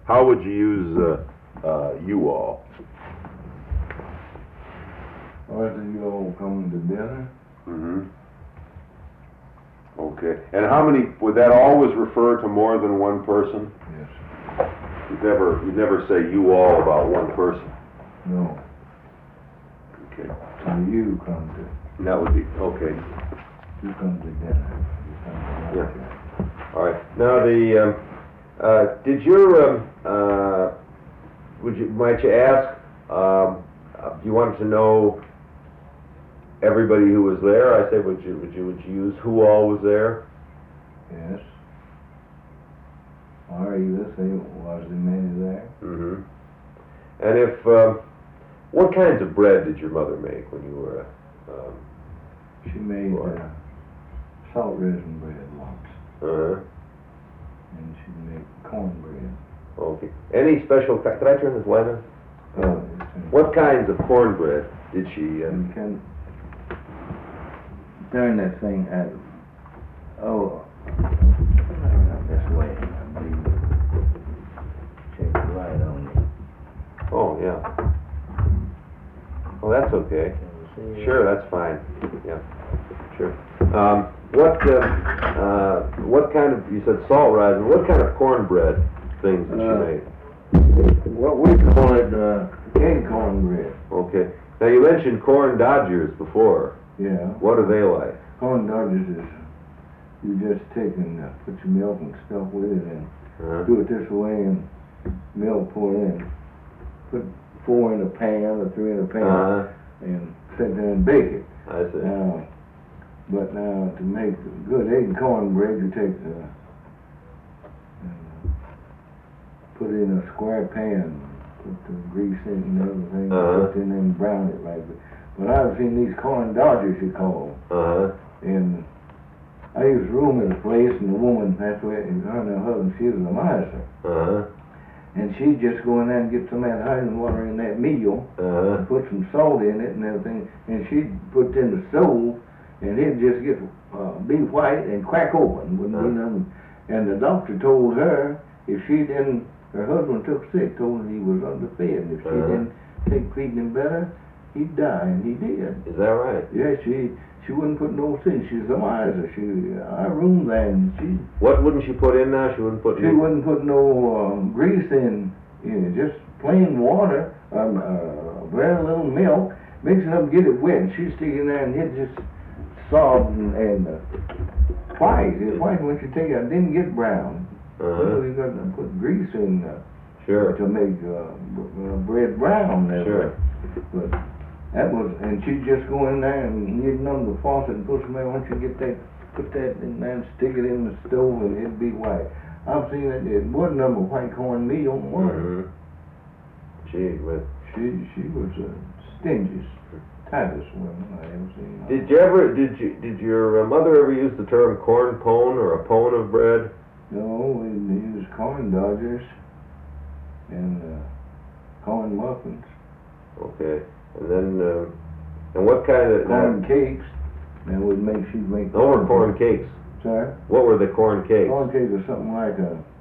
How would you use U-All? After you all come to dinner? Mm-hmm. Okay. And how many, would that always refer to more than one person? Yes. You'd never say you all about one person? No. Okay. So you come to, That would be, okay. you come to dinner. You come to lunch. Yeah. All right. Now did your, might you ask, you wanted to know everybody who was there? I said, would you use who all was there? Yes. Are you this? Was there many there? Mm-hmm. And if, what kinds of bread did your mother make when you were, She made salt resin bread lots. uh-huh. And she made cornbread. Okay. Any special, could I turn this light on? What kinds of cornbread did she, You can turn that thing at, this way. I believe. Check the light on you. oh, yeah. Oh, that's okay. Can you see Sure, that's fine. Yeah, sure. What kind of, you said salt rising, what kind of cornbread things did she make? What we call it, cake cornbread. Okay. Now, you mentioned corn dodgers before. Yeah. What are they like? Corn dodgers is, you just take and put your milk and stuff with it and Uh-huh. do it this way and milk pour in. Put 4 in a pan or 3 in a pan Uh-huh. and sit there and bake it. I see. But now to make good egg cornbread, you take put it in a square pan, put the grease in and everything, Uh-huh. put it in and brown it right. But I've seen these corn dodgers, you call them. Uh-huh. And I used to room in a place, and the woman, that's where, her and her husband, she was a miser. Uh-huh. And she'd just go in there and get some of that honey water in that meal, Uh-huh. and put some salt in it and everything, and she'd put it in the stove, and it'd just get, be white and crack open. Wouldn't be nothing. And the doctor told her, if she didn't, her husband took sick, told her he was underfed, and if she didn't take feeding him better, he'd die, and he did. Is that right? Yeah, she wouldn't put no thing. She's a miser. I roomed there, and What wouldn't she put in now? She wouldn't put she wouldn't put no grease in it, just plain water, very little milk, mix it up, get it wet, and she'd stick it there, and it just sobbed and white. It's white once you take it. It didn't get brown. So you got to put grease in Sure. to make bread brown. Sure. But that was, and she'd just go in there and you'd numb the faucet and put some there. Once you get that, put that in there and stick it in the stove and it'd be white. I've seen it. It wasn't number white corn meal. Mm-hmm. Gee, but She was the stingiest, tightest woman I ever seen. did your mother ever use the term corn pone or a pone of bread? No, we used corn dodgers and corn muffins. Okay. And then, and what kind of Corn cakes. That would make, she'd make. No, were corn cakes. Sorry? What were the corn cakes? Corn cakes are something like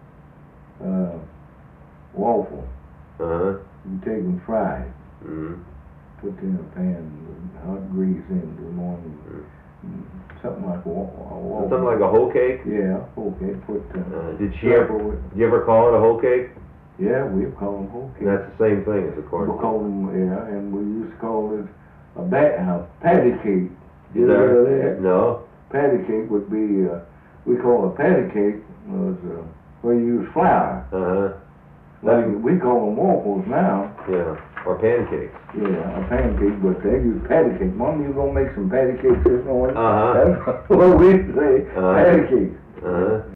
a waffle. Uh-huh. You take them fried, Mm-hmm. put them in a pan with hot grease in the morning. Something like a waffle. Something like a hoe cake? Yeah, okay. Put Did you ever call it a hoe cake? Yeah, we call them whole cakes. And that's the same thing as a corn We cake. call them, yeah, and we used to call it a patty cake. Is You ever heard of that? No. Patty cake would be, we call a patty cake was where you use flour. Uh-huh. Like we call them waffles now. Yeah. Or pancakes. Yeah, a pancake, but they use patty cake. Mom, you gonna make some patty cakes this morning? Uh-huh. That's what we say, Uh-huh. patty cake. Uh-huh.